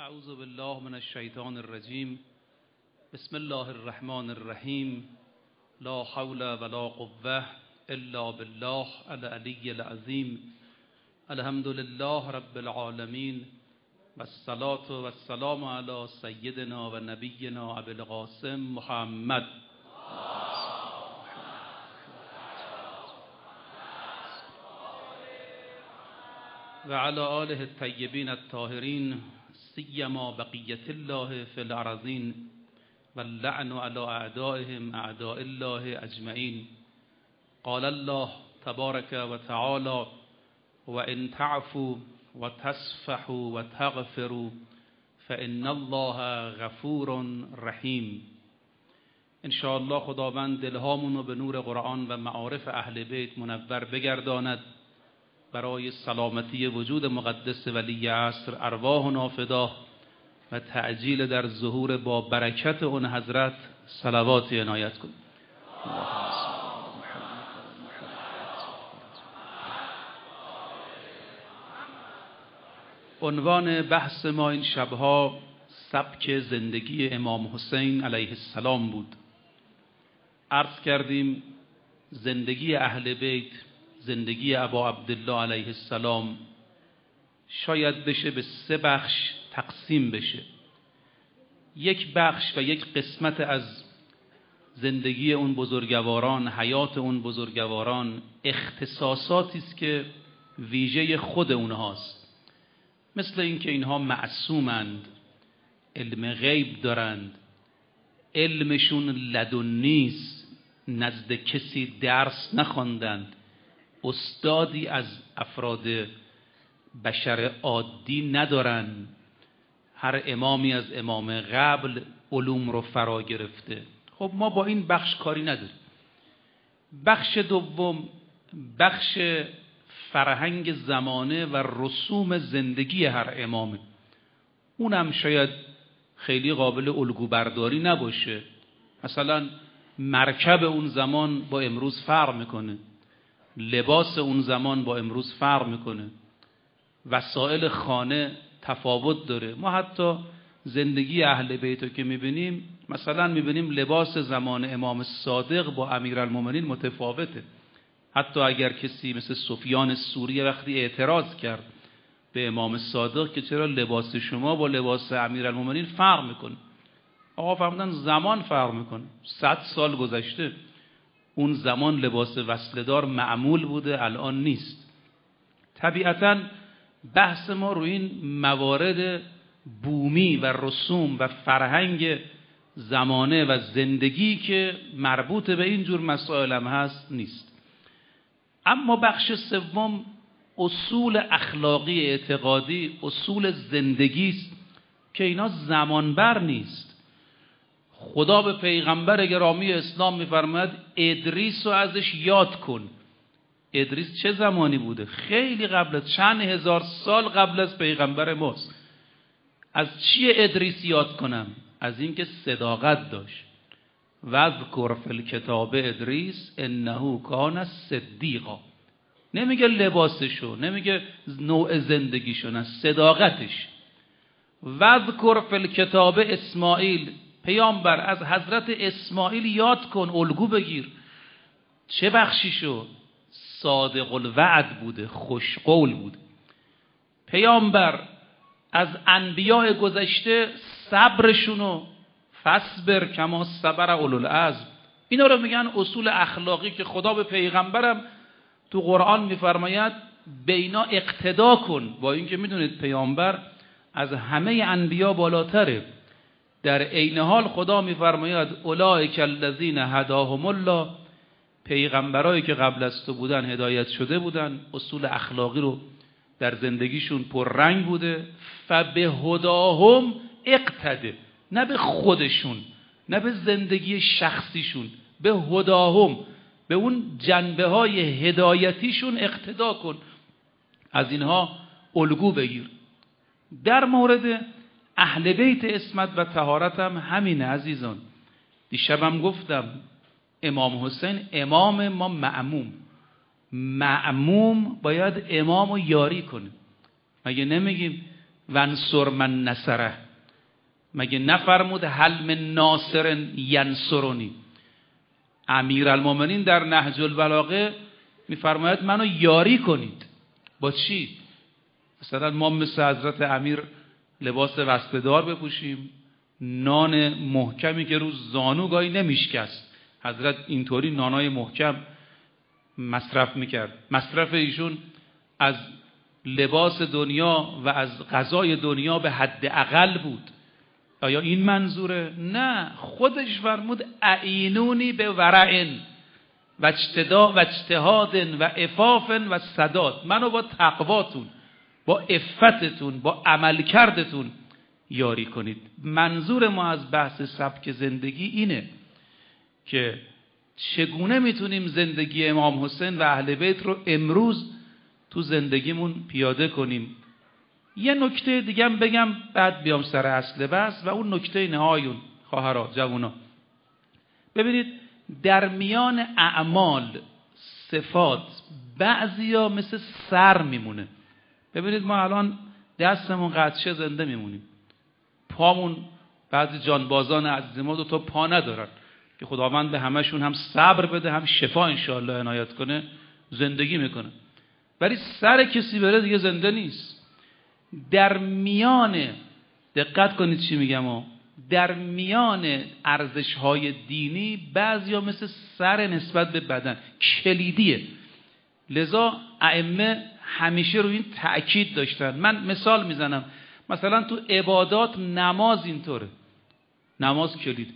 اعوذ بالله من الشیطان الرجیم. بسم الله الرحمن الرحیم. لا حول ولا قوة الا بالله العلی العظیم. الحمد لله رب العالمین و الصلاة و السلام علی سیدنا و نبینا ابی القاسم محمد و علی آله الطیبین الطاهرین سیما بقیت الله فی الارضین و اللعن علی اعدائهم اعداء الله اجمعین. قال الله تبارک و تعالی و ان تعفوا و تصفحوا و تغفروا فان الله غفور رحیم. انشاءالله خداوند دلهامون رو به نور قرآن و معارف اهل بیت منور بگرداند. برای سلامتی وجود مقدس ولی عصر ارواحنا فدا و تعجیل در ظهور با برکت اون حضرت صلواتی عنایت کن. عنوان بحث ما این شبها سبک زندگی امام حسین علیه السلام بود. عرض کردیم زندگی اهل بیت، زندگی ابا عبدالله علیه السلام شاید بشه به 3 بخش تقسیم بشه. یک بخش و یک قسمت از زندگی اون بزرگواران، حیات اون بزرگواران اختصاصاتی است که ویژه خود اونهاست، مثل اینکه اینها معصومند، علم غیب دارند، علمشون لدنی است، نزد کسی درس نخواندند، استادی از افراد بشر عادی ندارن. هر امامی از امام قبل علوم رو فرا گرفته. خب ما با این بخش کاری نداریم. بخش دوم بخش فرهنگ زمانه و رسوم زندگی هر امامه. اونم شاید خیلی قابل الگو برداری نباشه. مثلا مرکب اون زمان با امروز فرق میکنه، لباس اون زمان با امروز فرق میکنه، وسایل خانه تفاوت داره. ما حتی زندگی اهل بیت رو که میبینیم، مثلا میبینیم لباس زمان امام صادق با امیرالمومنین متفاوته. حتی اگر کسی مثل سفیان ثوری وقتی اعتراض کرد به امام صادق که چرا لباس شما با لباس امیرالمومنین فرق میکنه، آقا فرمودن زمان فرق میکنه. 100 سال گذشته، اون زمان لباس وصله‌دار معمول بوده، الان نیست. طبیعتاً بحث ما روی این موارد بومی و رسوم و فرهنگ زمانه و زندگی که مربوط به این جور مسائل هم هست نیست. اما بخش سوم اصول اخلاقی اعتقادی، اصول زندگی است که اینا زمانبر نیست. خدا به پیغمبر گرامی اسلام میفرماید ادریس رو ازش یاد کن. ادریس چه زمانی بوده؟ خیلی قبل از چند هزار سال قبل از پیغمبر ماست. از چی ادریس یاد کنم؟ از اینکه صداقت داشت. واذکر فی الکتاب ادریس انه کان صدیقا. نمیگه لباسشو، نمیگه نوع زندگیشو، نه، صداقتش. واذکر فی الکتاب اسماعیل. پیامبر از حضرت اسماعیل یاد کن، الگو بگیر. چه بخشیشو؟ صادق الوعد بوده، خوشقول بوده. پیامبر از انبیاء گذشته صبرشونو فصبر کما صبر اولو العزم، اینا رو میگن اصول اخلاقی که خدا به پیغمبرم تو قرآن میفرماید به اینا اقتدا کن. با اینکه میدونید پیامبر از همه انبیا بالاتره. در عین حال خدا میفرماید اولئک الذین هداهم الله. پیغمبرایی که قبل از تو بودن هدایت شده بودن، اصول اخلاقی رو در زندگیشون پررنگ بوده. فبهداهم اقتده، نه به خودشون، نه به زندگی شخصیشون، به هداهم، به اون جنبه های هدایتیشون اقتدا کن، از اینها الگو بگیر. در مورد اهل بیت عصمت و طهارت هم همینه عزیزان. دیشبم گفتم امام حسین امام ما معموم باید امامو یاری کنه. مگه نمیگیم ونصر من نصره. مگه نفرمود هل من ناصر ینصرنی؟ امیرالمومنین در نهج البلاغه میفرماید منو یاری کنید. با چی؟ مثلا ما مثل حضرت امیر لباس وصله‌دار بپوشیم، نان محکمی که روز زانو گاهی نمیشکست. حضرت اینطوری نانای محکم مصرف میکرد. مصرف ایشون از لباس دنیا و از غذای دنیا به حد اقل بود. آیا این منظوره؟ نه، خودش فرمود اعینونی به ورع و اجتهاد و عفاف و سداد. منو با تقواتون، با عفتتون، با عملکردتون یاری کنید. منظور ما از بحث سبک زندگی اینه که چگونه میتونیم زندگی امام حسین و اهل بیت رو امروز تو زندگیمون پیاده کنیم. یه نکته دیگه هم بگم بعد بیام سر اصل بحث و اون نکته نهایون. خواهرها، جوونا، ببینید در میان اعمال، صفات، بعضیا مثل سر میمونه. ببینید ما الان دستمون قطشه زنده میمونیم، پامون بعضی جانبازان عزیز ما 2 تا پا ندارن که خداوند به همشون هم صبر بده هم شفا انشاءالله عنایت کنه، زندگی میکنه. ولی سر کسی بره دیگه زنده نیست. در میان، دقت کنید چی میگم، در میان ارزش‌های دینی بعضیا مثل سر نسبت به بدن کلیدیه. لذا ائمه همیشه روی این تأکید داشتن. من مثال میزنم، مثلا تو عبادات نماز اینطوره، نماز کلید.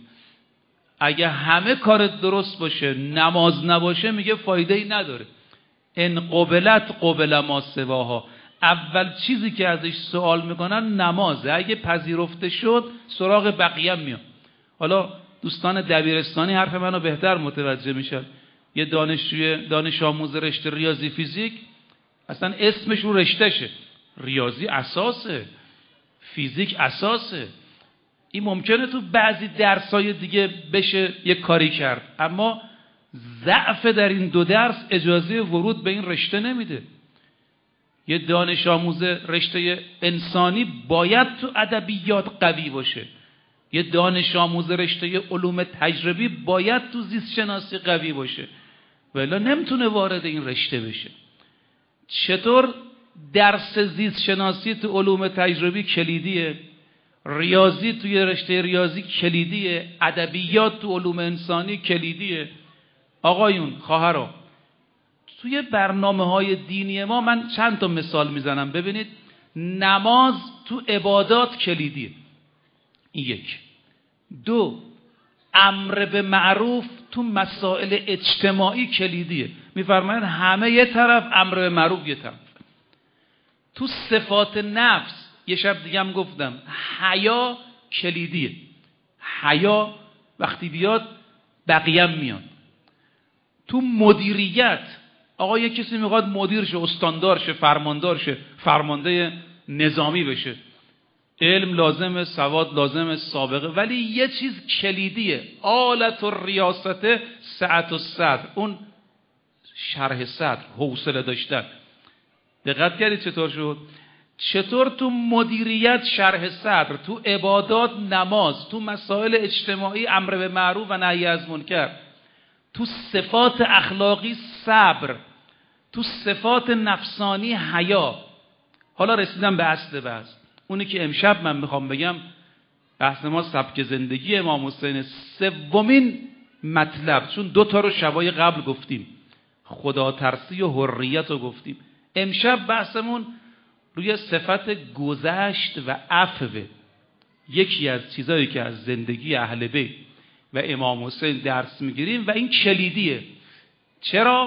اگه همه کارت درست باشه نماز نباشه میگه فایده‌ای نداره. ان قبلت قبل ما سواها. اول چیزی که ازش سوال میکنن نمازه، اگه پذیرفته شد سراغ بقیه میان. حالا دوستان دبیرستانی حرف منو بهتر متوجه میشن. یه دانش آموز رشته ریاضی فیزیک اصلا اسمش رو رشتهشه، ریاضی اساسه، فیزیک اساسه. این ممکنه تو بعضی درسای دیگه بشه یه کاری کرد، اما ضعف در این 2 درس اجازه ورود به این رشته نمیده. یه دانش آموز رشته انسانی باید تو ادبیات قوی باشه. یه دانش آموز رشته علوم تجربی باید تو زیست شناسی قوی باشه، ولی نمیتونه وارد این رشته بشه. چطور درس زیست شناسی تو علوم تجربی کلیدیه، ریاضی توی رشته ریاضی کلیدیه، ادبیات تو علوم انسانی کلیدیه. آقایون، خواهرها، توی برنامه‌های دینی ما من چند تا مثال میزنم. ببینید نماز تو عبادات کلیدیه، این 1. 2 امر به معروف تو مسائل اجتماعی کلیدیه. میفرمایند همه یه طرف، امر به معروف یه طرف. تو صفات نفس یه شب دیگه هم گفتم حیا کلیدیه. حیا وقتی بیاد بقیه میان. تو مدیریت، آقا یه کسی میخواد مدیر شه، استاندار شه، فرماندار شه، فرمانده نظامی بشه، علم لازمه، سواد لازمه، سابقه. ولی یه چیز کلیدیه، آلت الریاست سعت الصدر، اون شرح صدر، حوصله داشتن. دقت کردید چطور شد؟ چطور تو مدیریت شرح صدر، تو عبادات نماز، تو مسائل اجتماعی امر به معروف و نهی از منکر، تو صفات اخلاقی صبر، تو صفات نفسانی حیا. حالا رسیدم به اصل بحث، اونی که امشب من میخوام بگم. بحث ما سبک زندگی امام حسین، 3مین مطلب، چون 2 تا رو شبای قبل گفتیم، خدا ترسی و حریت رو گفتیم. امشب بحثمون روی صفت گذشت و عفو. یکی از چیزایی که از زندگی اهل بیت و امام حسین درس میگیریم و این کلیدیه. چرا؟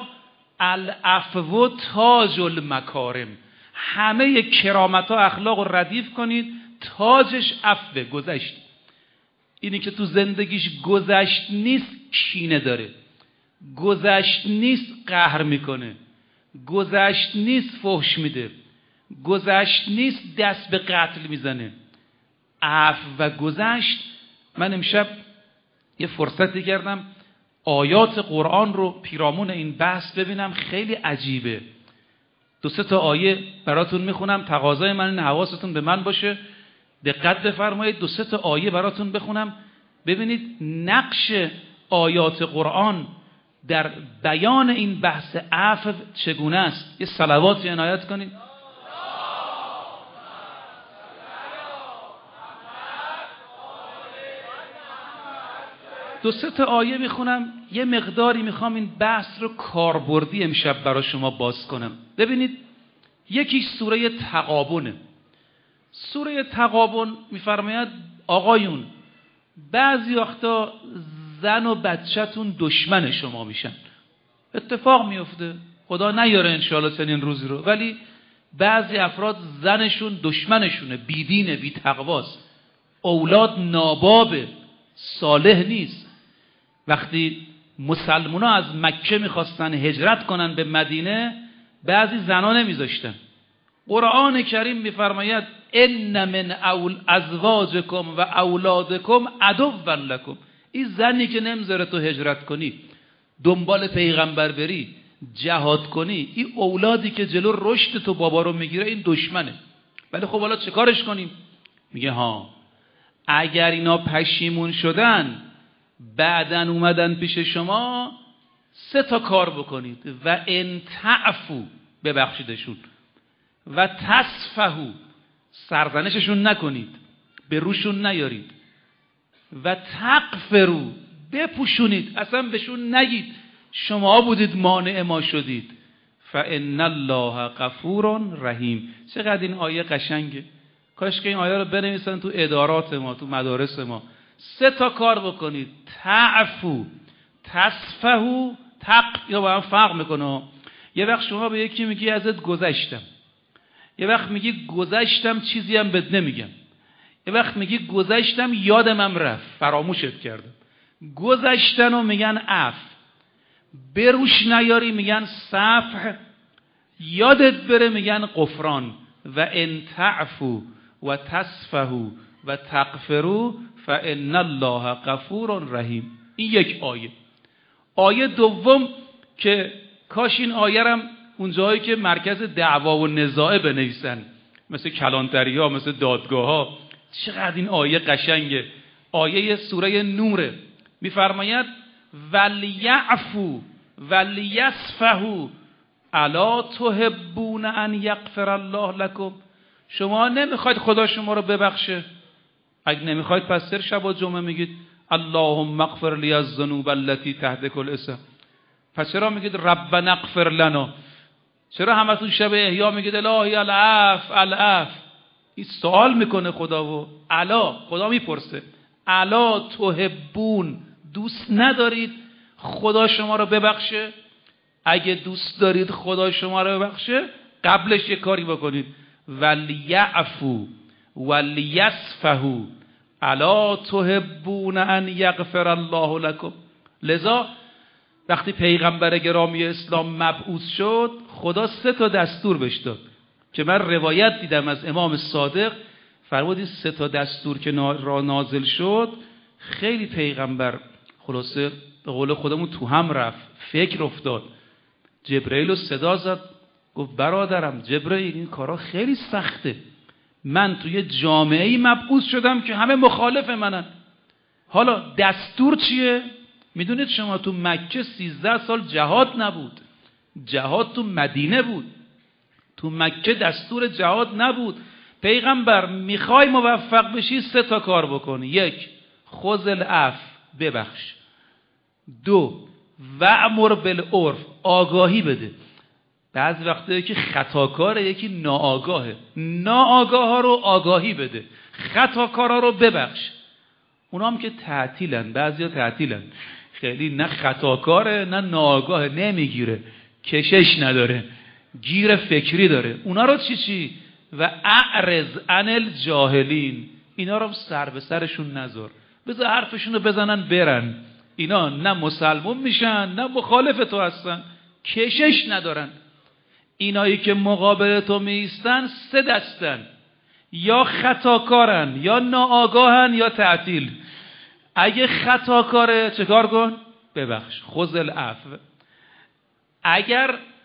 العفو تاج المکارم. همه کرامت ها اخلاق رو ردیف کنید، تاجش عفو، گذشت. اینی که تو زندگیش گذشت نیست کینه داره، گذشت نیست قهر میکنه، گذشت نیست فحش میده، گذشت نیست دست به قتل میزنه. عفو و گذشت. من امشب یه فرصتی کردم آیات قرآن رو پیرامون این بحث ببینم، خیلی عجیبه. 2-3 تا آیه براتون میخونم، تقاضای من اینه حواستون به من باشه، دقت بفرمایید. 2-3 تا آیه براتون بخونم ببینید نقش آیات قرآن در بیان این بحث عفو چگونه است. یه صلواتی عنایت کنید. 2-3 تا آیه میخونم، یه مقداری میخوام این بحث رو کاربردی امشب برای شما باز کنم. ببینید یکی سوره تغابنه. سوره تغابن میفرماید آقایون بعضی وقتا زن و بچه‌تون دشمن شما میشن. اتفاق میفته، خدا نیاره انشاءالله چنین روزی رو، ولی بعضی افراد زنشون دشمنشونه، بیدینه، بی تقواست، اولاد نابابه، صالح نیست. وقتی مسلمونا از مکه میخواستن هجرت کنن به مدینه، بعضی زنا نمیذاشتن. قرآن کریم میفرماید ان من ازواجکم و اولادکم عدوا لکم. این زنی که نمیذاره تو هجرت کنی، دنبال پیغمبر بری، جهاد کنی، این اولادی که جلو رشد تو بابا رو میگیره، این دشمنه. ولی خب حالا چه کارش کنیم؟ میگه ها اگر اینا پشیمون شدن بعدن اومدن پیش شما 3 تا کار بکنید. و ان تعفو، ببخشیدشون، و تصفحوا، سرزنششون نکنید، به روشون نیارید، و تغفروا، بپوشونید، اصلا بهشون نگید شما بودید مانع ما شدید. فان الله غفور رحیم. چقدر این آیه قشنگه. کاش که این آیه رو بنویسن تو ادارات ما، تو مدارس ما. 3 تا کار بکنید: تعفو، تصفحوا، یا با هم فرق میکنه. یه وقت شما به یکی میگی ازت گذشتم، یه وقت میگی گذشتم چیزی هم بد نمیگم، یه وقت میگی گذشتم یادم رفت فراموشت کردم. گذشتنو میگن عفو، بروش نیاری میگن صفح، یادت بره میگن غفران. و ان تعفو و تصفحوا و تغفروا فان الله غفور رحیم. این یک آیه. آیه دوم که کاش این آیه رم اون جایی که مرکز دعوا و نزاع بنویسن، مثل کلانتری ها، مثل دادگاه ها. چقدر این آیه قشنگه. آیه سوره نوره. میفرماید ولیعفو ولیصفحوا الا تحبون ان یغفر الله لكم. شما نمیخواید خدا شما رو ببخشه؟ اگه نمیخواید پس سر شب و جمعه میگید اللهم اغفر لی الذنوب التي تهتك الاسم. پس چرا میگید ربنا اغفر لنا؟ چرا همتون شب احیا میگید الهی العفو العفو؟ این سوال میکنه خدا و خدا میپرسه الا تحبون، دوست ندارید خدا شما رو ببخشه؟ اگه دوست دارید خدا شما رو ببخشه قبلش یه کاری بکنید: ولیعفو ولیصفحوا الا تحبون ان یغفر الله لكم. لذا وقتی پیغمبر گرامی اسلام مبعوث شد، خدا 3 تا دستور بهش داد که من روایت دیدم از امام صادق، فرمود 3 تا دستور که نازل شد خیلی پیغمبر خلاصه به قول خودمون تو هم رفت، فکر افتاد. جبرئیل رو صدا زد، گفت برادرم جبرئیل این کارا خیلی سخته، من توی جامعه‌ای مبعوث شدم که همه مخالف منن. حالا دستور چیه؟ میدونید شما تو مکه 13 سال جهاد نبود، جهاد تو مدینه بود. تو مکه دستور جهاد نبود. پیغمبر میخوای موفق بشی 3 تا کار بکنی: 1 خذ العفو، ببخش. 2 وامر بالعرف، آگاهی بده. بعضی وقته که خطاکاره، یکی ناآگاهه، ناآگاه ها رو آگاهی بده، خطاکارا رو ببخش. اونا هم که تعطیلن، بعضیا تعطیلن، خیلی نه خطاکاره نه ناآگاه، نمیگیره، کشش نداره، گیر فکری داره. اونا رو چی؟ و اعرض عن الجاهلین، اینا رو سر به سرشون نذار، بذار حرفشون رو بزنن برن. اینا نه مسلمون میشن نه مخالف تو هستن، کشش ندارن. اینایی که مقابل تو میستن 3 دستن: یا خطاکارن، یا ناآگاهن، یا تعطیل. اگه خطاکاره چه کار کن؟ ببخش، خذ العفو. اگر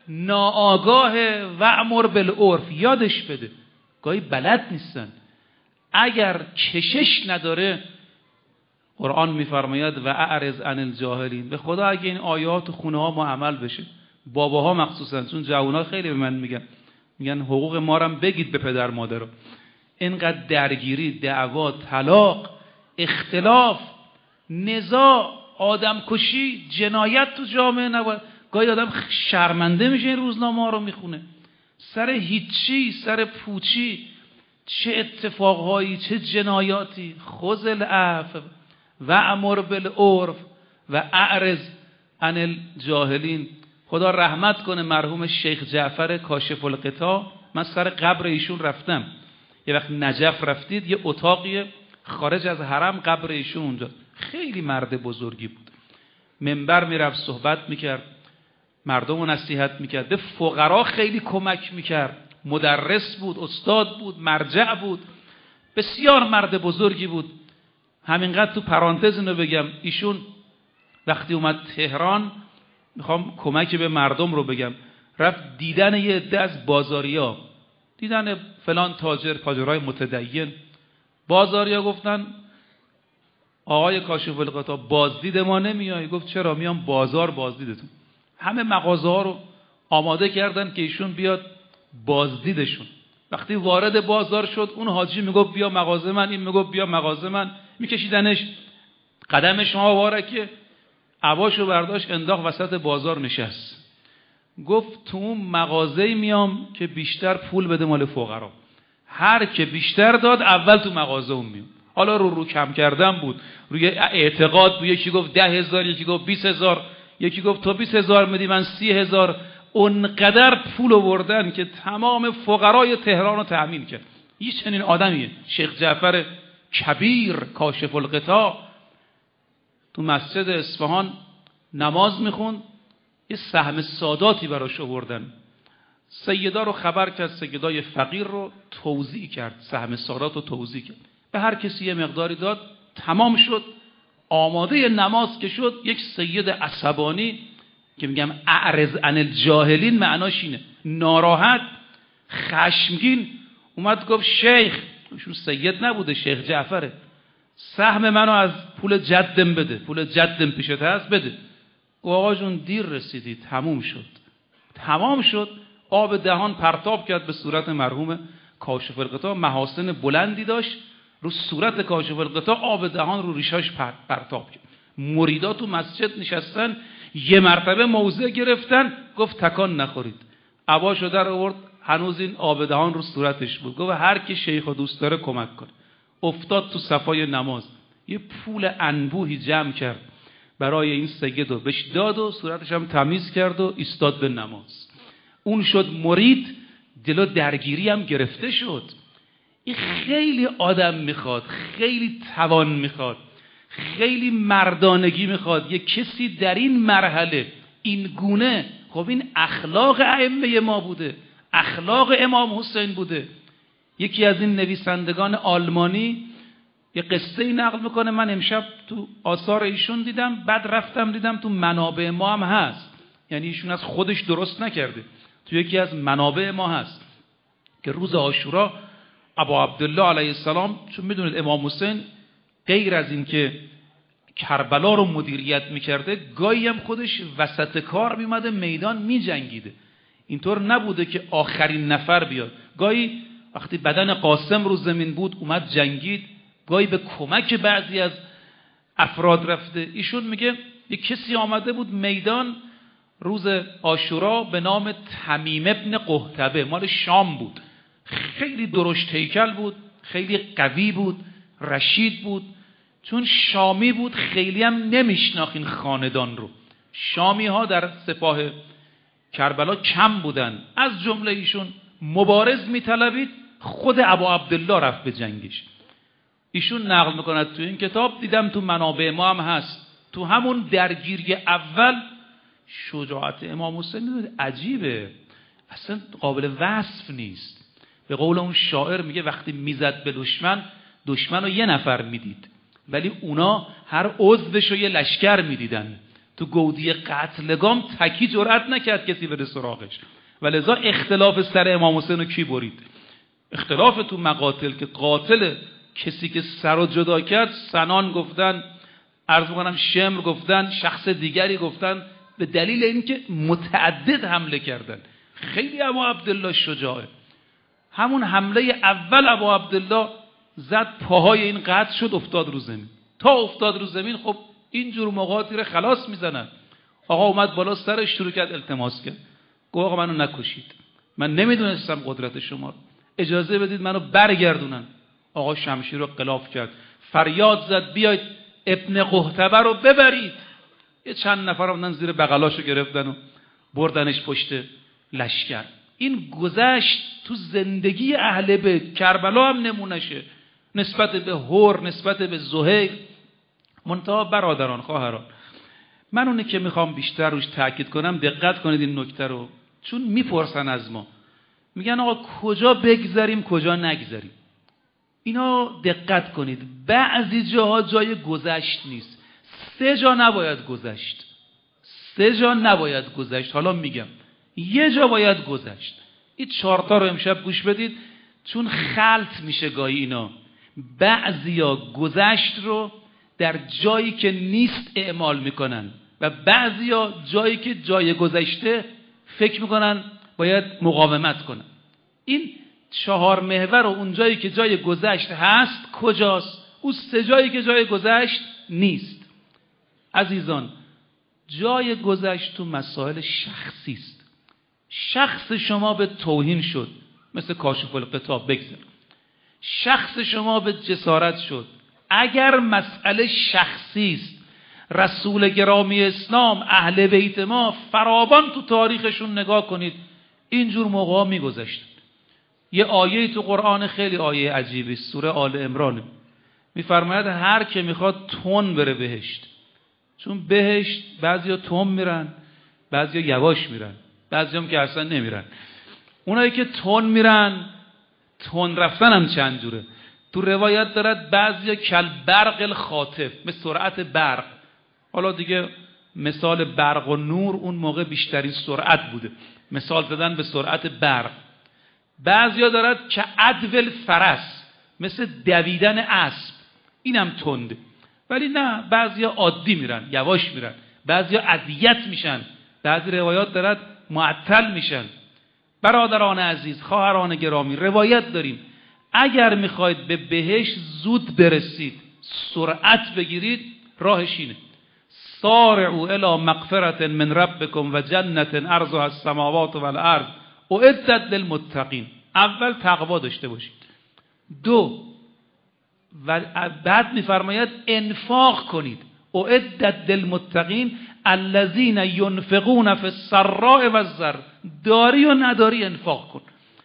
ناآگاه وأمر بالعرف یادش بده. گاهی بلد نیستن. اگر کشش نداره قرآن میفرماید و اعرض عن الجاهلین. به خدا اگه این آیات تو خونه ها ما عمل بشه، باباها مخصوصا، چون جوونا خیلی به من میگن حقوق ما رو هم بگید به پدر مادر. اینقدر درگیری، دعوا، طلاق، اختلاف، نزاع، آدم کشی، جنایت تو جامعه نباید. گاهی آدم شرمنده میشه این روزنامه ها رو میخونه، سر هیچی، سر پوچی، چه اتفاقهایی، چه جنایاتی. خذ العفو و امر بالعرف و اعرض عن الجاهلین. خدا رحمت کنه مرحوم شیخ جعفر کاشف الغطا. من سر قبر ایشون رفتم. یه وقت نجف رفتید، یه اتاقی خارج از حرم قبر ایشون اونجا. خیلی مرد بزرگی بود. منبر میرفت صحبت میکرد، مردم رو نصیحت میکرد، به فقرا خیلی کمک میکرد. مدرس بود، استاد بود، مرجع بود. بسیار مرد بزرگی بود. همینقدر تو پرانتز اینو بگم، ایشون وقتی اومد تهران، میخوام کمک به مردم رو بگم، رفت دیدن یه عده از بازاریا، دیدن فلان تاجرای متدین. بازاریا گفتن آقای کاشف الغطا بازدید ما نمیای؟ گفت چرا؟ میام بازار بازدیدتون. همه مغازه ها رو آماده کردن که ایشون بیاد بازدیدشون. وقتی وارد بازار شد، اون حاجی میگفت بیا مغازه من، این میگفت بیا مغازه من، میکشیدنش قدم شما مبارکه. عباشو برداشت انداخت وسط بازار نشست. گفت تو اون مغازه میام که بیشتر پول بده مال فقرا. هر که بیشتر داد اول تو مغازه اون میام. حالا رو کم کردن بود، روی اعتقاد بود. یکی گفت 10,000، یکی گفت 20,000، یکی گفت تو 20,000 میدی من 30,000. اونقدر پول آوردن که تمام فقرای تهران رو تأمین کرد. یه چنین آدمیه شیخ جعفر کبیر کاشف الغطا. تو مسجد اصفهان نماز میخوند، یه سهم ساداتی براش آوردن. سیدا رو خبر کرد، سیدای فقیر رو توزیع کرد، سهم سادات رو توزیع کرد، به هر کسی یه مقداری داد. تمام شد، آماده نماز که شد، یک سید عصبانی که میگم اعرض عن الجاهلین معناش اینه، ناراحت، خشمگین، اومد گفت شیخ، ایشون سید نبوده، شیخ جعفره، سهم منو از پول جدم بده، پول جدم پیشت هست بده. آقا جون دیر رسیدی، تمام شد. آب دهان پرتاب کرد به صورت مرحوم کاشف الغطا. محاسن بلندی داشت، رو صورت کاشف الغطا آب دهان رو ریشاش پرتاب کرد. مریدا تو مسجد نشستن، یه مرتبه موضع گرفتن، گفت تکان نخورید. عباشو در آورد، هنوز این آب دهان رو صورتش بود. گفت هر کی شیخ و دوست داره کمک کنه. افتاد تو صفای نماز، یه پول انبوهی جمع کرد برای این سید و بهش داد و صورتش هم تمیز کرد و ایستاد به نماز. اون شد مرید، دل درگیری هم گرفته شد. این خیلی آدم میخواد، خیلی توان میخواد، خیلی مردانگی میخواد. یه کسی در این مرحله این گونه، خب این اخلاق ائمه ما بوده، اخلاق امام حسین بوده. یکی از این نویسندگان آلمانی یه قصه ای نقل میکنه، من امشب تو آثار ایشون دیدم، بعد رفتم دیدم تو منابع ما هم هست، یعنی ایشون از خودش درست نکرده، تو یکی از منابع ما هست که روز عاشورا ابا عبدالله علیه السلام، چون میدونید امام حسین غیر از این که کربلا رو مدیریت میکرده، گاهی هم خودش وسط کار میمده میدان میجنگیده. اینطور نبوده که آخرین نفر بیاد. گاهی وقتی بدن قاسم رو زمین بود اومد جنگید، گاهی به کمک بعضی از افراد رفته. ایشون میگه یک کسی آمده بود میدان روز عاشورا به نام تمیم ابن قحطبه، مال شام بود، خیلی درشت هیکل بود، خیلی قوی بود، رشید بود. چون شامی بود خیلی هم نمیشناخت این خاندان رو. شامی ها در سپاه کربلا کم بودن، از جمله ایشون مبارز میطلبید، خود ابا عبدالله رفت به جنگش. ایشون نقل میکند تو این کتاب، دیدم تو منابع ما هم هست، تو همون درگیری اول شجاعت امام حسین عجیبه، اصلا قابل وصف نیست. به قول اون شاعر میگه وقتی میزد به دشمن رو یه نفر میدید، ولی اونا هر عضوش رو یه لشکر میدیدن. تو گودی قتلگام تکی جرأت نکرد کسی بره سراغش. ولذا اختلاف سر امام حسین رو کی برید؟ اختلاف تو مقاتل که قاتل کسی که سر رو جدا کرد، سنان گفتن، عرض می‌کنم شمر گفتن، شخص دیگری گفتن، به دلیل اینکه متعدد حمله کردن. خیلی ابو عبدالله شجاعه. همون حمله اول ابو عبدالله زد پاهای این قطع شد، افتاد رو زمین. تا افتاد رو زمین خب اینجور موقعاتی رو خلاص میزنن. آقا اومد بالا سرش شروع کرد التماس کرد، گفت آقا منو نکشید، من نمیدونستم قدرت شما رو، اجازه بدید منو برگردونن. آقا شمشیر رو غلاف کرد، فریاد زد بیاید ابن قحطبه رو ببرید. یه چند نفر اومدن زیر بغلاشو گرفتن و بردنش پشت لشکر. این گذشت تو زندگی اهل بیت. کربلا هم نمونشه نسبت به هور، نسبت به زهیر. منتها برادران، خواهران، من اونه که میخوام بیشتر روش تاکید کنم، دقت کنید این نکته رو، چون میپرسن از ما، میگن آقا کجا بگذریم کجا نگذریم. اینا دقت کنید، بعضی جاها جای گذشت نیست. 3 جا نباید گذشت، 3 جا نباید گذشت. حالا میگم یه جا باید گذشت. این 4 تا رو امشب گوش بدید، چون خلط میشه گاهی اینا. بعضیا گذشت رو در جایی که نیست اعمال میکنن و بعضیا جایی که جای گذشته فکر میکنن باید مقاومت کنن. این 4 محور و اون جایی که جای گذشت هست کجاست؟ اون 3 جایی که جای گذشت نیست. عزیزان، جای گذشت تو مسائل شخصی است. شخص شما به توهین شد، مثل کاشف الغطا بگذار. شخص شما به جسارت شد. اگر مسئله شخصی است، رسول گرامی اسلام، اهل بیت ما فراوان تو تاریخشون نگاه کنید، اینجور موقعا میگذشتن. یه آیه تو قرآن خیلی آیه عجیبی، سوره آل عمران، میفرماید هر که میخواد تون بره بهشت. چون بهشت بعضیا تون میرن، بعضیا یواش میرن، بعضیا هم که اصلا نمیرن. اونایی که تون میرن، تون رفتن هم چند جوره. تو روایت دارد بعضیا کل برق الخاطف، مثل سرعت برق. حالا دیگه مثال برق و نور اون موقع بیشترین سرعت بوده، مثال زدن به سرعت برق. بعضیا دارد که عدول فرس، مثل دویدن اسب، اینم تنده. ولی نه، بعضیا عادی میرن، یواش میرن، بعضیا اذیت میشن، بعضی روایات دارد معطل میشن. برادران عزیز، خواهران گرامی، روایت داریم اگر میخواید به بهشت زود برسید، سرعت بگیرید، راهش اینه: سارعوا الی مغفرة من ربکم و جنة عرضها السماوات والارض اعدت للمتقین. اول تقوا داشته باشید. 2 و بعد میفرماید انفاق کنید. اعدت للمتقین الذین ينفقون فی السراء والضراء. داری و نداری انفاق کن.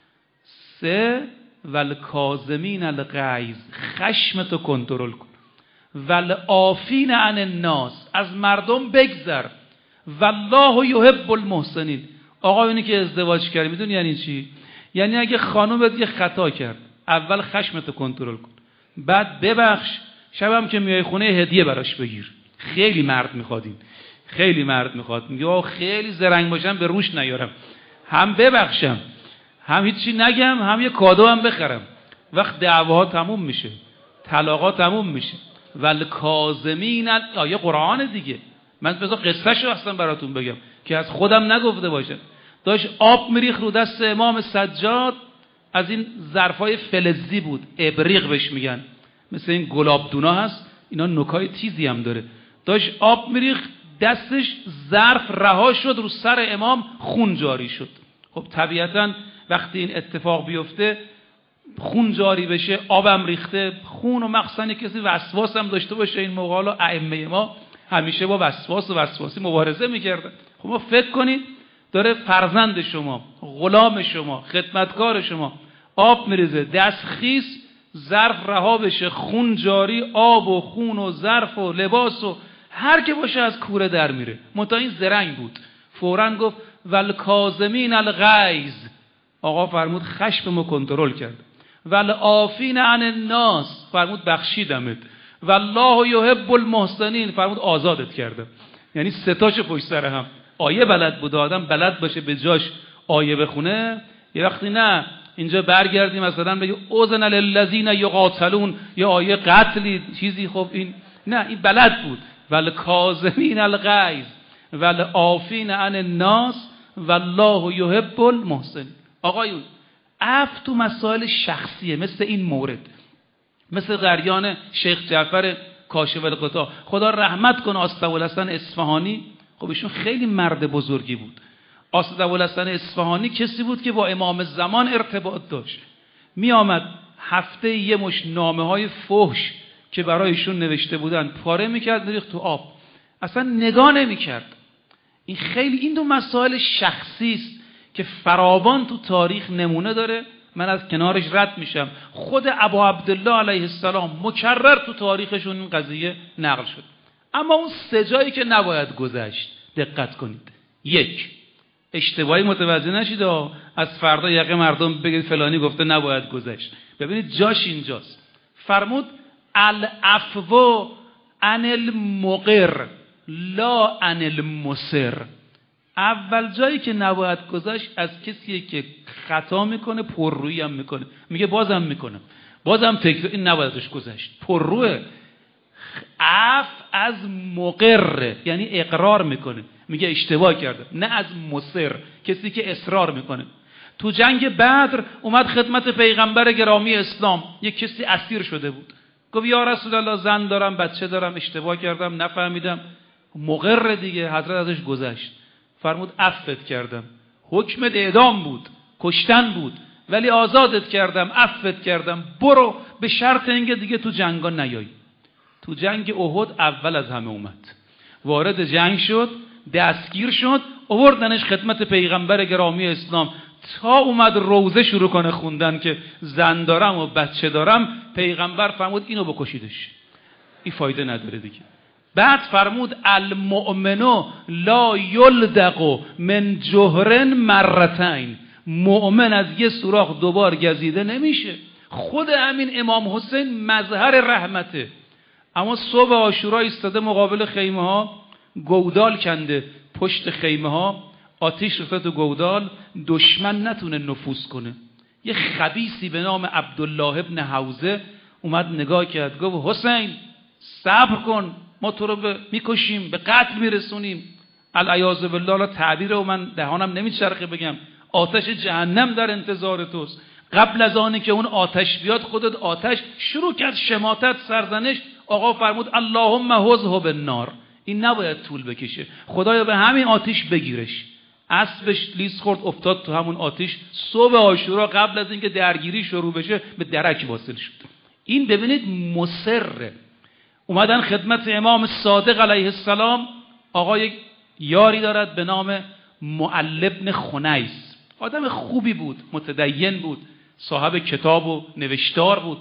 3 والکاظمین الغیظ، خشمتو کنترل کن. والعافین عن الناس، از مردم بگذر. والله یحب المحسنین. آقایونی که ازدواج کردی میدونی یعنی چی؟ یعنی اگه خانومت یه خطا کرد، اول خشمتو کنترل کن، بعد ببخش، شبم که میای خونه هدیه براش بگیر. خیلی مرد میخواد، این خیلی مرد میخواد، میگه خیلی زرنگ باشم به روش نیارم، هم ببخشم، هم هیچی نگم، هم یه کادو هم بخرم. وقت دعواها تموم میشه، طلاقا تموم میشه. والکاظمین، آیه قرآن دیگه. من بذار قصهشو اصلا براتون بگم که از خودم نگفته باشم. داشت آب میریخ رو دست امام سجاد، از این ظرفای فلزی بود، ابریق بهش میگن، مثل این گلابدونا هست، اینا نوکای تیزی هم داره. داشت آب میریخ دستش، ظرف رها شد، رو سر امام خون جاری شد. خب طبیعتاً وقتی این اتفاق بیفته، خون جاری بشه، آبم ریخته، خون و مخزن کسی وسواس هم داشته باشه. این موقع حالا ائمه ما همیشه با وسواس و وسواسی مبارزه میکردن. خب ما فکر کنید داره فرزند شما، غلام شما، خدمتکار شما آب میریزه، دست خیس، ظرف رها بشه، خون جاری، آب و خون و ظرف و لباس و هر که باشه از کوره در میره. منتها این زرنگ بود، فوراً گفت والکاظمین الغیظ. آقا فرمود خشممو کنترل کرد. والعافین عن الناس، فرمود بخشیدمت. والله یحب المحسنین، فرمود آزادت کردم. یعنی سه تاشو پشت سر هم. آیه بلد بود، آدم بلد باشه به جاش آیه بخونه. یه وقتی نه اینجا برگردیم مثلا بگه اوزن للذین یقاتلون، یا آیه قتلی چیزی، خب این نه، این بلد بود. ول کاظمین الغیظ ول عافین عن الناس والله یحب المحسنین. آقایون عفو تو مسائل شخصیه، مثل این مورد، مثل قریان شیخ جعفر کاشف الغطا، خدا رحمت کنه آصف‌الحسن اصفهانی. خب ایشون خیلی مرد بزرگی بود. آصف‌الحسن اصفهانی کسی بود که با امام زمان ارتباط داشت. می آمد هفته یه مش نامه‌های فحش که برایشون نوشته بودن پاره میکرد میریخت تو آب، اصلا نگاه نمیکرد. این خیلی، این دو مسائل شخصی است که فراوان تو تاریخ نمونه داره. من از کنارش رد میشم. خود ابا عبدالله علیه السلام مکرر تو تاریخشون این قضیه نقل شد. اما اون سه جایی که نباید گذشت دقت کنید. یک، اشتباهی متوجه نشید از فردا یقه مردم بگید فلانی گفته نباید گذشت. ببینید جاش اینجاست. فرمود العفو عن المقر لا عن المصر. اول جایی که نباید گذاشت از کسیه که خطا میکنه پررویی هم میکنه، میگه بازم میکنم، بازم تکرار، این نبایدش گذاشت، پرروه. عفو از مقر یعنی اقرار میکنه، میگه اشتباه کرده، نه از مصر کسی که اصرار میکنه. تو جنگ بدر اومد خدمت پیغمبر گرامی اسلام، یک کسی اسیر شده بود، گفت یا رسول الله زن دارم بچه دارم اشتباه کردم نفهمیدم. مقر دیگه، حضرت ازش گذشت، فرمود عفوت کردم. حکم اعدام بود، کشتن بود، ولی آزادت کردم، عفوت کردم، برو، به شرط اینکه دیگه تو جنگا نیایی. تو جنگ احد اول از همه اومد، وارد جنگ شد، دستگیر شد، آوردنش خدمت پیغمبر گرامی اسلام. تا اومد روزه شروع کنه خوندن که زن دارم و بچه دارم، پیغمبر فرمود اینو بکشیدش، این فایده نداره دیگه. بعد فرمود المؤمن لا یلدغ من جحر مرتین. مؤمن از یه سوراخ دوبار گزیده نمیشه. خود همین امام حسین مظهر رحمته. اما صبح عاشورا ایستاده مقابل خیمه ها، گودال کنده پشت خیمه ها، آتیش رفته تو گودال، دشمن نتونه نفوذ کنه. یه خبیثی به نام عبدالله ابن حوزه اومد نگاه کرد، گفت حسین صبر کن، ما تو رو میکشیم، به قتل میرسونیم. العیاذ بالله، تعبیر و من دهانم نمیچرخه بگم، آتش جهنم در انتظار توست. قبل از آنی که اون آتش بیاد، خودت آتش شروع کرد شماتت، سرزنش. آقا فرمود اللهم حوزه بالنار، این نباید طول بکشه، خدایا به همین آتش بگیرش. اسبش لیز خورد افتاد تو همون آتش. صبح عاشورا قبل از اینکه درگیری شروع بشه به درک واصل شد. این ببینید مصر. اومدن خدمت امام صادق علیه السلام. آقا یک یاری دارد به نام معل بن خنیس، آدم خوبی بود، متدین بود، صاحب کتاب و نوشتار بود.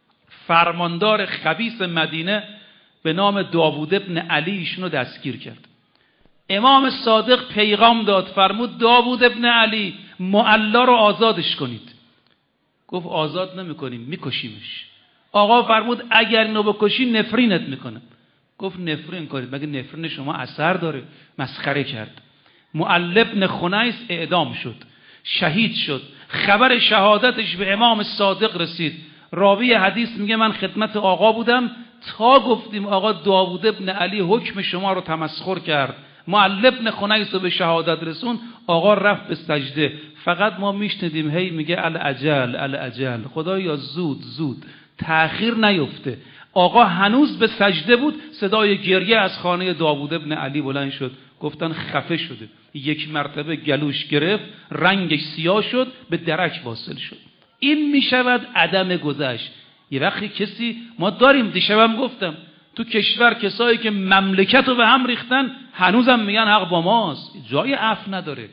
فرماندار خبیث مدینه به نام داوود ابن علی ایشونو دستگیر کرد. امام صادق پیغام داد، فرمود داوود ابن علی معلا رو آزادش کنید. گفت آزاد نمی‌کنیم، میکشیمش. آقا فرمود اگر اینو بکشی نفرینت میکنم. گفت نفرین کنید، مگه نفرین شما اثر داره؟ مسخره کرد. معل بن خنیس اعدام شد، شهید شد. خبر شهادتش به امام صادق رسید. راوی حدیث میگه من خدمت آقا بودم تا گفتیم آقا داوود ابن علی حکم شما رو تمسخر کرد، معل بن خنیس رو به شهادت رسون. آقا رفت به سجده. فقط ما میشنیدیم هی میگه العجل العجل، خدایا زود زود، تأخیر نیفته. آقا هنوز به سجده بود، صدای گریه از خانه داوود ابن علی بلند شد. گفتن خفه شده. یک مرتبه گلوش گرفت، رنگش سیاه شد، به درک واصل شد. این میشود عدم گذشت. یه وقتی کسی، ما داریم، دیشبم گفتم تو کشور کسایی که مملکت رو به هم ریختن هنوزم میگن حق با ماست، جای عفو نداره.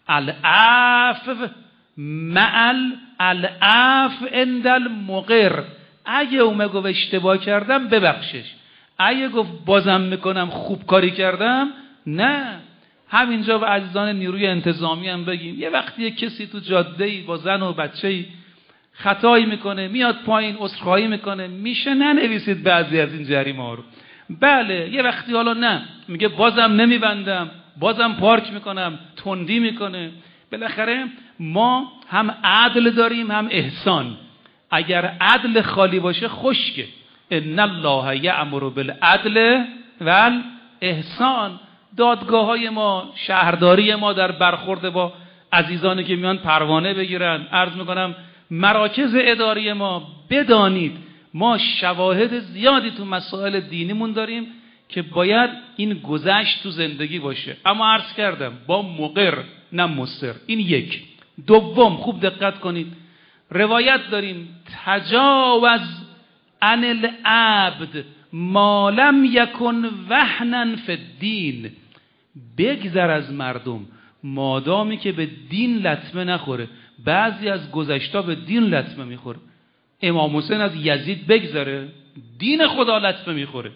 العفو العفو عند المقر. اگه اومد گفت اشتباه کردم ببخشش، اگه گفت بازم میکنم خوب کاری کردم، نه. همینجا به عزیزان نیروی انتظامی هم بگیم، یه وقتی یه کسی تو جاده‌ای با زن و بچه‌ای خطایی میکنه، میاد پایین عذرخواهی میکنه، میشه ننویسید بعضی از این جریمه ها رو. بله یه وقتی حالا نه میگه بازم نمیبندم، بازم پارک میکنم، تندی میکنه. بالاخره ما هم عدل داریم هم احسان. اگر عدل خالی باشه خشکه. ان الله یأمر بالعدل والاحسان. دادگاه‌های ما، شهرداری ما در برخورد با عزیزانی که میان پروانه بگیرن، عرض میکنم مراکز اداری ما، بدانید ما شواهد زیادی تو مسائل دینیمون داریم که باید این گذشت تو زندگی باشه، اما عرض کردم با مقر نه مصر. این یک. دوم خوب دقت کنید، روایت داریم تجاوز عن العبد ما لم یکن وهنا فی الدین. بگذر از مردم مادامی که به دین لطمه نخوره. بعضی از گذشتا به دین لطمه میخوره. امام حسین از یزید بگذره، دین خدا لطمه میخوره.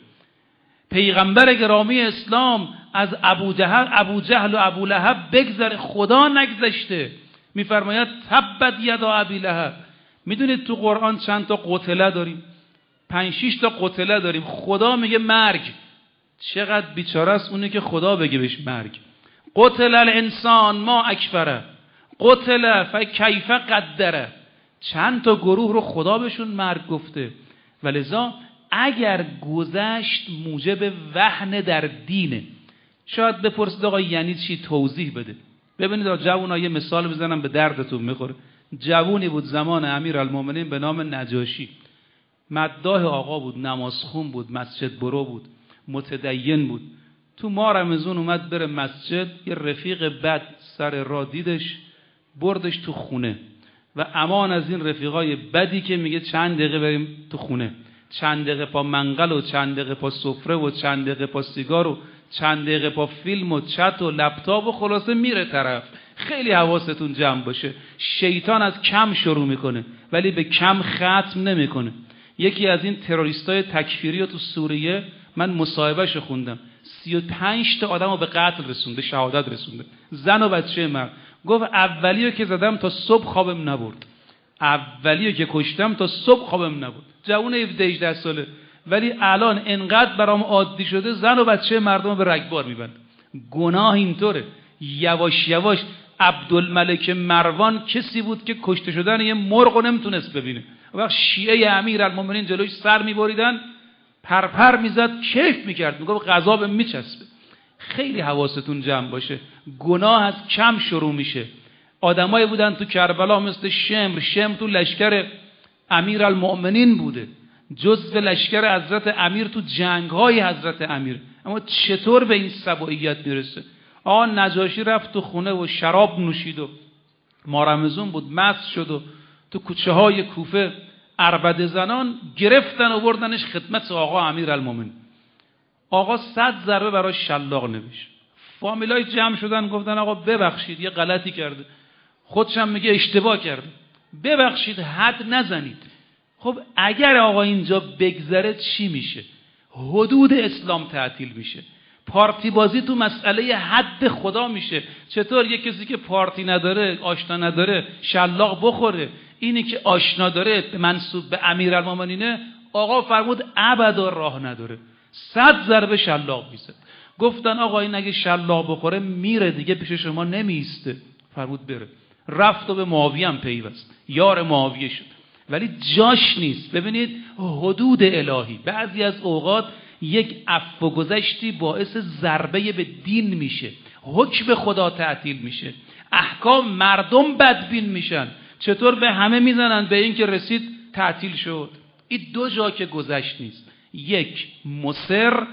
پیغمبر گرامی اسلام از ابو جهل و ابو لهب بگذره، خدا نگذشته. میفرماید تبت یدا ابی لهب. میدونید تو قرآن چند تا قتله داریم؟ 5-6 تا قتله داریم. خدا میگه مرگ. چقدر بیچاره است اونی که خدا بگه بهش مرگ. قتل الانسان ما اکفره، قتل فکیف قدره. چند تا گروه رو خدا بهشون مرگ گفته. ولذا اگر گذشت موجب وهن در دینه، شاید بپرسید آقا یعنی چی، توضیح بده. ببینید جوونا یه مثال بزنم به دردتون میخوره. جوونی بود زمان امیرالمومنین به نام نجاشی، مداح آقا بود، نمازخون بود، مسجد برو بود، متدین بود. تو ماه رمضان اومد بره مسجد، یه رفیق بد سر راه دیدش، بردش تو خونه. و امان از این رفیقای بدی که میگه چند دقیقه بریم تو خونه، چند دقیقه پا منقل و چند دقیقه پا سفره و چند دقیقه پا سیگار و چند دقیقه پا فیلم و چت و لپتاپ و خلاصه میره طرف. خیلی حواستون جمع باشه. شیطان از کم شروع میکنه ولی به کم ختم نمیکنه. یکی از این تروریستای تکفیری رو تو سوریه من مصاحبهش خوندم. 35 تا آدمو به قتل رسونده، شهادت رسونده، زن و بچه مرد. گفت اولیو که زدم تا صبح خوابم نبرد، اولیو که کشتم تا صبح خوابم نبرد. جوون 17-18 ساله، ولی الان انقدر برام عادی شده زن و بچه مردم به رگبار میبند. گناه اینطوره. یواش یواش عبدالملک مروان کسی بود که کشته شدن یه مرغ رو نمیتونست ببینه. وقت شیعه امیرالمومنین جلوش سر میبریدن، پرپر میزد، کیف میکرد، میگفت غذا به میچسبه. خیلی حواستون جمع باشه. گناه از کم شروع میشه. آدمایی بودن تو کربلا مثل شمر تو لشکر امیرالمومنین بوده، جزو لشکر حضرت امیر تو جنگ‌های حضرت امیر، اما چطور به این سبوعیت میرسه؟ آقا نجاشی رفت تو خونه و شراب نوشید و ماه رمضان بود، مست شد و تو کوچه های کوفه عربده زنان گرفتن و بردنش خدمت آقا امیرالمومنین. آقا 100 ضربه برای شلاق نوشت. فامیلای جمع شدن گفتن آقا ببخشید یه غلطی کرده، خودشم میگه اشتباه کرده، ببخشید حد نزنید. خب اگر آقا اینجا بگذره چی میشه؟ حدود اسلام تعطیل میشه. پارتی بازی تو مسئله حد خدا میشه. چطور یک کسی که پارتی نداره، آشنا نداره، شلاق بخوره؟ اینی که آشنا داره، منسوب به امیرالمومنینه، آقا فرمود ابدا راه نداره، 100 ضربه شلاق میزد. گفتن آقا این اگه شلاق بخوره میره دیگه، پیش شما نمیسته. فرمود بره. رفت و به معاویه هم پیوست، یار معاویه شد، ولی جاش نیست. ببینید حدود الهی بعضی از اوقات یک عفو گذشتی باعث ضربه به دین میشه، حکم خدا تعطیل میشه، احکام مردم بدبین میشن. چطور به همه میزنن به این که رسید تعطیل شد؟ این دو جا که گذشت نیست. یک مصر،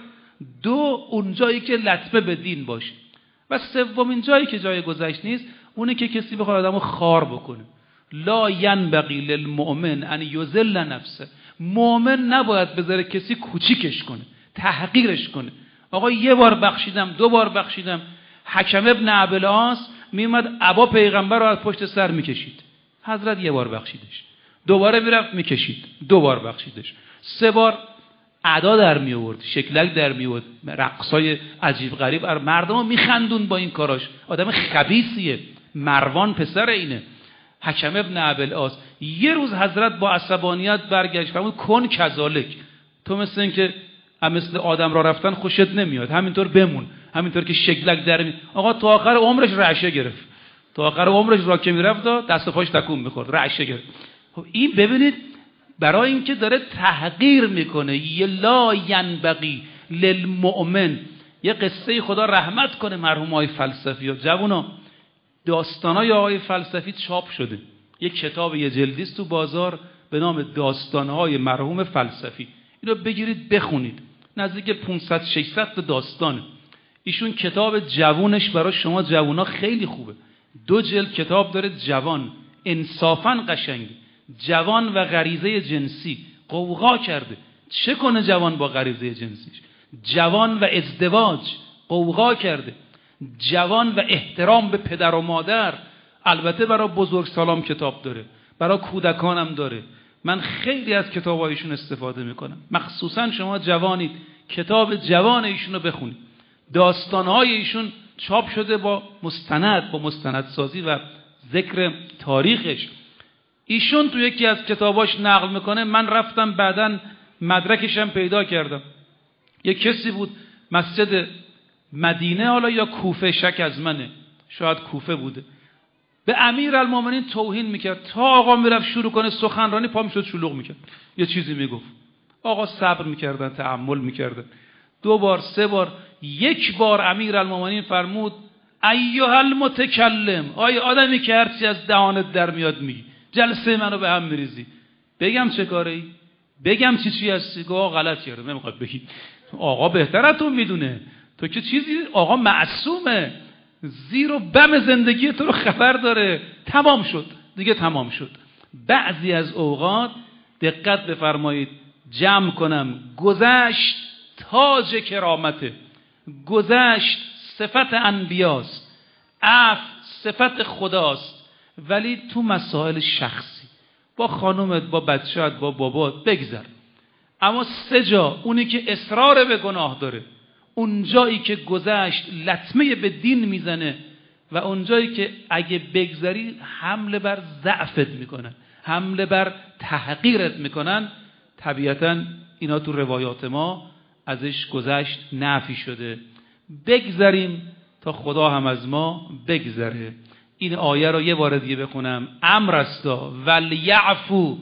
دو اون جایی که لطمه به دین باشه. و سومین جایی که جای گذشت نیست اونه که کسی بخواد آدمو خار بکنه. لا ینبغی للمؤمن ان یذل نفسه. مؤمن نباید بذاره کسی کوچیکش کنه، تحقیرش کنه. آقا یه بار بخشیدم، 2 بار بخشیدم. حکم ابن ابوالعاص میومد عبا پیغمبر رو از پشت سر میکشید، حضرت یه بار بخشیدش، دوباره میرفت میکشید، 2 بار بخشیدش، 3 بار ادا در می آورد، شکلک در می آورد، رقصای عجیب غریب. مردمو میخندون با این کاراش. آدم خبیثیه. مروان پسر اینه، حکم ابن ابوالعاص. یه روز حضرت با عصبانیت برگشت فرمود کن کذالک، تو مثل این که مثل آدم را رفتن خوشت نمیاد، همینطور بمون، همینطور که شکلک در می. آقا تا آخر عمرش رعشه گرفت، تا آخر عمرش را که میرفت دست پاش تکون میخورد، رعشه گرفت. خب این ببینید برای اینکه داره تحقیر میکنه، لا ینبغی للمؤمن. یه قصه خدا رحمت کنه مرحوم آقای فلسفی. جوونا داستانای آقای فلسفی چاپ شده، یک کتاب یه جلدی است تو بازار به نام داستانهای مرحوم فلسفی. اینو بگیرید بخونید، نزدیک 500 600 تا داستانه. ایشون کتاب جوونش برای شما جوونا خیلی خوبه. 2 جلد کتاب داره جوان، انصافاً قشنگی. جوان و غریزه جنسی قوقا کرده. چه کنه جوان با غریزه جنسیش؟ جوان و ازدواج قوقا کرده. جوان و احترام به پدر و مادر. البته برای بزرگسالام کتاب داره، برای کودکانم داره. من خیلی از کتابایشون استفاده میکنم. مخصوصا شما جوانید کتاب جوان ایشون رو بخونید. داستانهای ایشون چاپ شده با مستندسازی و ذکر تاریخش. ایشون تو یکی از کتاباش نقل میکنه، من رفتم بعداً مدرکشم پیدا کردم. یک کسی بود مسجد مدینه، حالا یا کوفه، شک از منه، شاید کوفه بوده، به امیرالمومنین توهین میکرد. تا آقا میرفت شروع کنه سخنرانی پا میشد شلوغ میکرد، یه چیزی میگفت. آقا صبر میکردن، تأمل میکردن. 2 بار 3 بار، 1 بار امیرالمومنین فرمود ایها المتکلم، آی آدمی که هرچی از دهانت در میاد میگی، جلسه منو به هم میریزی. بگم چه کاری؟ بگم چی هستی؟ آقا غلط کردم، نمیخواد بگی. آقا بهترتون میدونه، تو که چیزی، آقا معصومه، زیر و بم زندگی تو رو خبر داره. تمام شد دیگه، تمام شد. بعضی از اوقات دقت بفرمایید، جمع کنم، گذشت تاج کرامته، گذشت صفت انبیاست، عفو صفت خداست، ولی تو مسائل شخصی با خانومت، با بچه‌ت، با بابات بگذر. اما 3 جا، اونی که اصرار به گناه داره، اون جایی که گذشت لطمه به دین میزنه، و اون جایی که اگه بگذری حمله بر ضعفت میکنن، حمله بر تحقیرت میکنن، طبیعتاً اینا تو روایات ما ازش گذشت نفی شده. بگذریم تا خدا هم از ما بگذره. این آیه رو یه بار دیگه بخونم. امر استا ولیعفو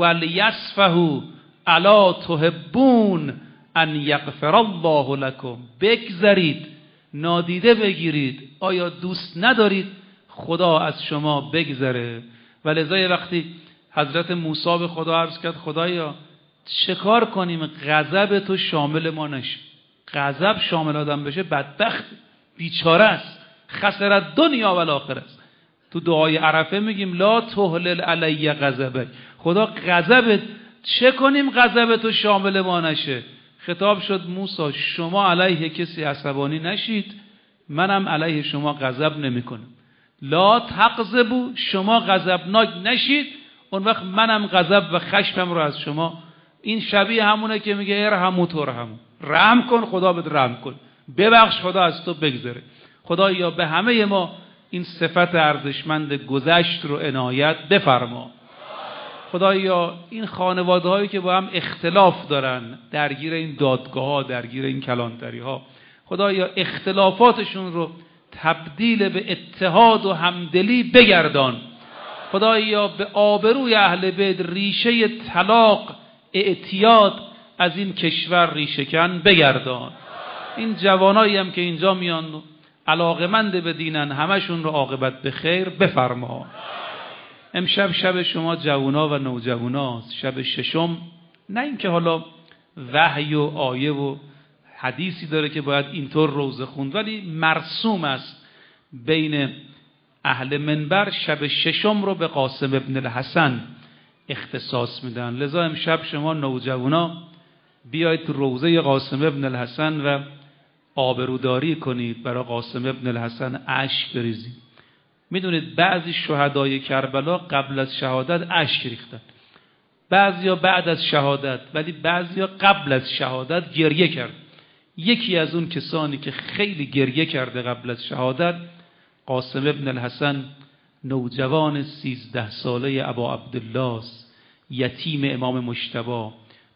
ولیصفحوا الا تحبون ان یغفر الله لكم. بگذرید، نادیده بگیرید، آیا دوست ندارید خدا از شما بگذره؟ ولذا وقتی حضرت موسی به خدا عرض کرد خدایا چه کار کنیم غضب تو شامل ما نشه؟ غضب شامل آدم بشه بدبخت، بیچاره است، خسر دنیا و آخرت است. تو دعای عرفه میگیم لا تهلل علی غضبک، خدا غضبت، چه کنیم غضب تو شامل ما نشه؟ خطاب شد موسی شما علیه کسی عصبانی نشید، منم علیه شما غضب نمیکنم. لا تغضبوا، شما غضبناک نشید، اون وقت منم غضب و خشمم رو از شما. این شبیه همونه که میگه ارحموا ترحموا، رحم کن خدا بهت رحم کن، ببخش خدا از تو بگذره. خدایا به همه ما این صفت ارزشمند گذشت رو عنایت بفرما. خدایا این خانواده هایی که با هم اختلاف دارن، درگیر این دادگاه ها، درگیر این کلانتری ها، خدایا اختلافاتشون رو تبدیل به اتحاد و همدلی بگردان. خدایا به آبروی اهل بیت ریشه طلاق، اعتیاد از این کشور ریشه کن بگردان. این جوانایی هم که اینجا میان علاقمند به دینن، همشون رو عاقبت به خیر بفرما. امشب شب شما جوانا و نوجواناست، شب 6م. نه اینکه حالا وحی و آیه و حدیثی داره که باید اینطور روزه خوند، ولی مرسوم است بین اهل منبر شب 6م رو به قاسم ابن الحسن اختصاص میدن. لذا امشب شما نوجوانا بیایید تو روزه قاسم ابن الحسن و آبروداری کنید، برای قاسم ابن الحسن اشک بریزید. میدونید بعضی شهدای کربلا قبل از شهادت اشک ریختن، بعضیا بعد از شهادت، ولی بعضیا قبل از شهادت گریه کرد. یکی از اون کسانی که خیلی گریه کرده قبل از شهادت قاسم ابن الحسن، نوجوان 13 ساله ابا عبدالله، یتیم امام مجتبی،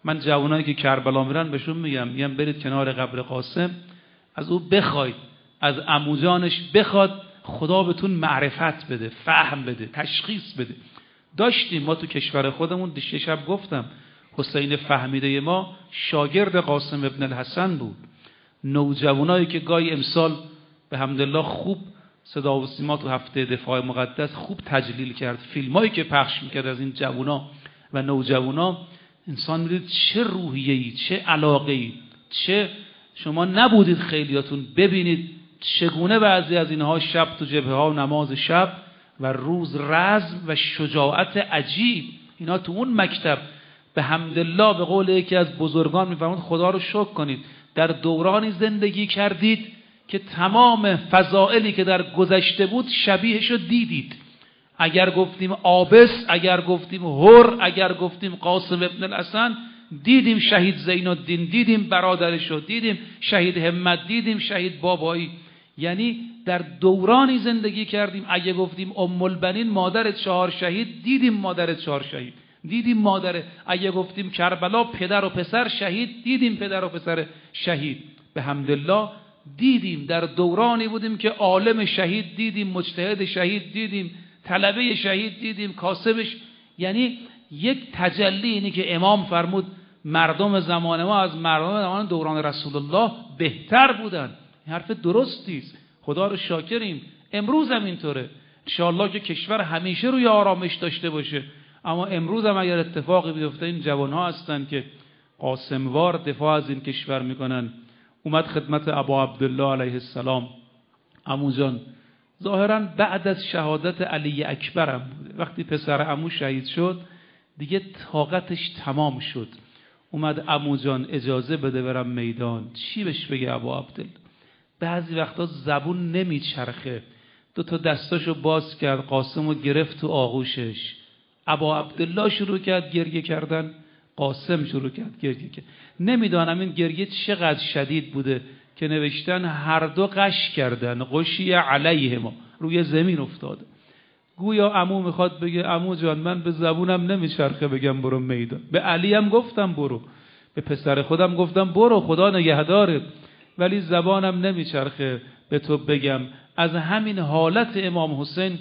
من جوانایی که کربلا میرن بهشون میگم برید کنار قبر قاسم، از او بخواید، از عموجانش بخواد خدا بهتون معرفت بده، فهم بده، تشخیص بده. داشتیم ما تو کشور خودمون، دیشه شب گفتم، حسین فهمیده ما شاگرد قاسم ابن الحسن بود. نوجوانایی که گاهی امسال به حمدالله خوب صدا و سیما تو هفته دفاع مقدس خوب تجلیل کرد، فیلمایی که پخش میکرد از این جوانا و نوجوانا، انسان میدید چه روحیه‌ای، چه علاقه‌ای، چه شما نبودید خیلیاتون ببینید چگونه بعضی از اینها شب تو جبهه ها نماز شب و روز رزم و شجاعت عجیب. اینا تو اون مکتب به حمدالله به قول یکی از بزرگان میفرمود خدا رو شکر کنید در دورانی زندگی کردید که تمام فضائلی که در گذشته بود شبیهش رو دیدید. اگر گفتیم آبس، اگر گفتیم هر، اگر گفتیم قاسم ابن الحسن، دیدیم شهید زین الدین، دیدیم برادرش رو، دیدیم شهید همت، دیدیم شهید بابایی. یعنی در دورانی زندگی کردیم. اگه گفتیم ام البنین مادر 4 شهید، دیدیم مادر 4 شهید، دیدیم مادر. اگه گفتیم کربلا پدر و پسر شهید، دیدیم پدر و پسر شهید. به حمدالله دیدیم در دورانی بودیم که عالم شهید دیدیم، مجتهد شهید دیدیم، طلبه شهید دیدیم، کاسبش. یعنی یک تجلی اینی که امام فرمود مردم زمان ما از مردم زمان دوران رسول الله بهتر بودن. این حرف درستی است، خدا رو شاکریم. امروز هم اینطوره، انشاءالله که کشور همیشه روی آرامش داشته باشه. اما امروز هم اگر اتفاقی بیفته، این جوانها هستن که قاسموار دفاع از این کشور میکنن. اومد خدمت ابا عبدالله علیه السلام، عمو جان ظاهرا بعد از شهادت علی اکبرم بوده، وقتی پسر عمو شهید شد دیگه طاقتش تمام شد. اومد عمو جان اجازه بده برم میدان. چی بهش بگه ابا عبدالله؟ بعضی وقتا زبون نمیچرخه. 2 تا دستاشو باز کرد، قاسمو گرفت تو آغوشش. ابا عبدالله شروع کرد گریه کردن، قاسم شروع کرد گریه کرد. نمیدانم این گریه چقدر شدید بوده که نوشتن هر دو غش کردن، غشی علیهما، روی زمین افتاده. گویا عمو میخواد بگه عمو جان من به زبونم نمیچرخه بگم برو میدان. به علی هم گفتم برو، به پسر خودم گفتم برو خدا نگهدارت، ولی زبانم نمیچرخه به تو بگم. از همین حالت امام حسین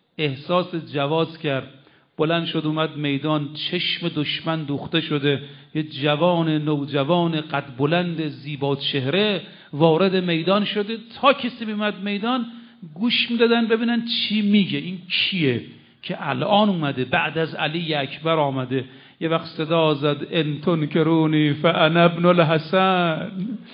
احساس جواز کرد، بلند شد اومد میدان. چشم دشمن دوخته شده، یه جوان نوجوان قد بلند زیبا چهره وارد میدان شده. تا کسی بیامد میدان گوش میدادن ببینن چی میگه، این کیه که الان اومده بعد از علی اکبر آمده. یه وقت صدا زد ان تنکرونی فانا ابن الحسن.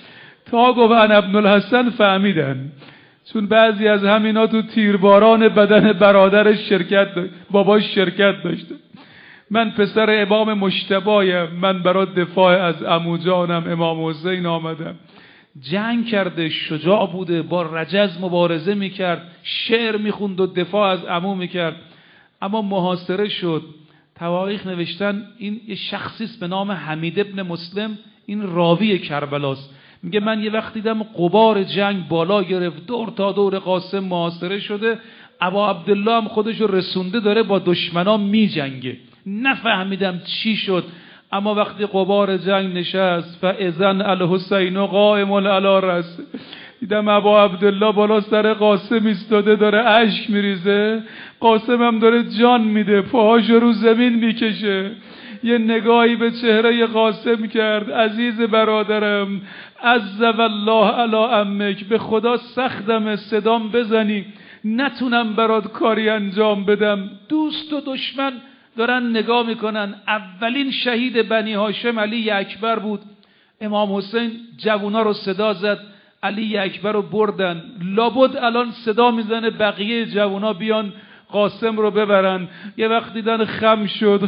تا گفت انا ابن الحسن فهمیدن، چون بعضی از همینا تو تیرباران بدن برادرش شرکت داشت، باباش شرکت داشته. من پسر امام مجتبایم، من برای دفاع از عمو جانم امام حسین آمدم. جنگ کرده، شجاع بوده، با رجز مبارزه میکرد، شعر میخوند و دفاع از عمو میکرد. اما محاصره شد. تواریخ نوشتن این یه شخصی است به نام حمید ابن مسلم، این راوی کربلاست. میگه من یه وقت دیدم غبار جنگ بالا گرفت، دور تا دور قاسم محاصره شده، ابا عبدالله هم خودشو رسونده داره با دشمنا میجنگه. نفهمیدم چی شد، اما وقتی غبار جنگ نشست فاذن الحسین قائم علی رأسه، دیدم ابا عبدالله بالا سر قاسم ایستاده داره اشک میریزه، قاسم هم داره جان میده، پاهاشو رو زمین میکشه. یه نگاهی به چهره قاسم کرد، عزیز برادرم عز والله علی عمک، به خدا سختم صدام بزنی نتونم برات کاری انجام بدم. دوست و دشمن دارن نگاه میکنن. اولین شهید بنی هاشم علی اکبر بود. امام حسین جوونا رو صدا زد، علی اکبر رو بردن. لابد الان صدا میزنه بقیه جوونا بیان قاسم رو ببرن. یه وقت دیدن خم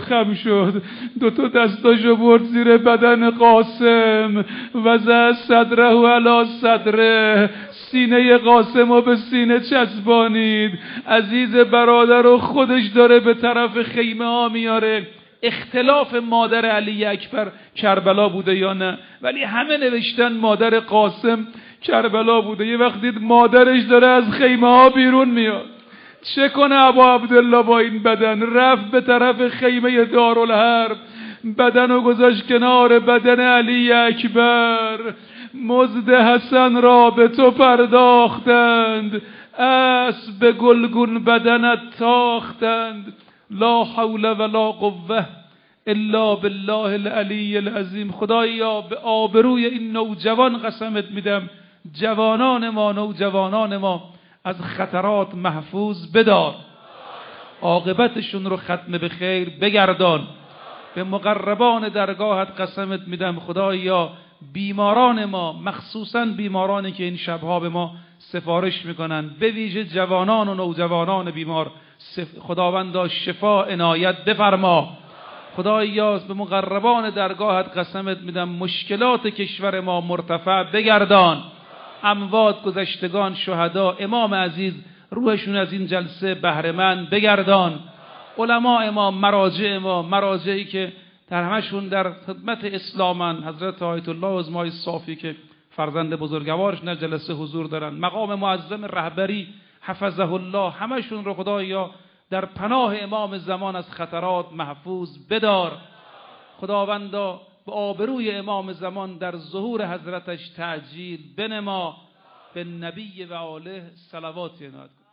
شد 2 تا دستاشو برد زیر بدن قاسم، وضع صدره علی صدره، سینه قاسم رو به سینه چسبانید. عزیز برادر رو خودش داره به طرف خیمه ها میاره. اختلاف مادر علی اکبر کربلا بوده یا نه، ولی همه نوشتن مادر قاسم کربلا بوده. یه وقت دید مادرش داره از خیمه ها بیرون میاد. چه کنه ابا عبدالله با این بدن؟ رفت به طرف خیمه دارالحرب. بدن گذاشت کنار بدن علی اکبر. مزد حسن را به تو پرداختند، اسب گلگون بدنت تاختند. لا حول ولا قوه الا بالله العلی العظیم. خدایا به آبروی این نوجوان قسمت میدم، جوانان ما، نوجوانان ما از خطرات محفوظ بدار، عاقبتشون رو ختم به خیر بگردان. به مقربان درگاهت قسمت میدم خدایا بیماران ما، مخصوصا بیمارانی که این شبها به ما سفارش میکنن، به ویژه جوانان و نوجوانان بیمار، خداوندا شفا عنایت بفرما. خدایا به مقربان درگاهت قسمت میدم مشکلات کشور ما مرتفع بگردان. اموات، گذشتگان، شهدا، امام عزیز روحشون از این جلسه بهره‌مند بگردان. علماء ما، مراجع ما، مراجعی که در همشون در خدمت اسلامن، حضرت آیت الله عظمای صافی که فرزند بزرگوارش در جلسه حضور دارن، مقام معظم رهبری حفظه الله، همشون رو خدایا در پناه امام زمان از خطرات محفوظ بدار. خداوندا به آبروی امام زمان در ظهور حضرتش تعجیل بنما. به نبی و آله صلوات عنایت کن.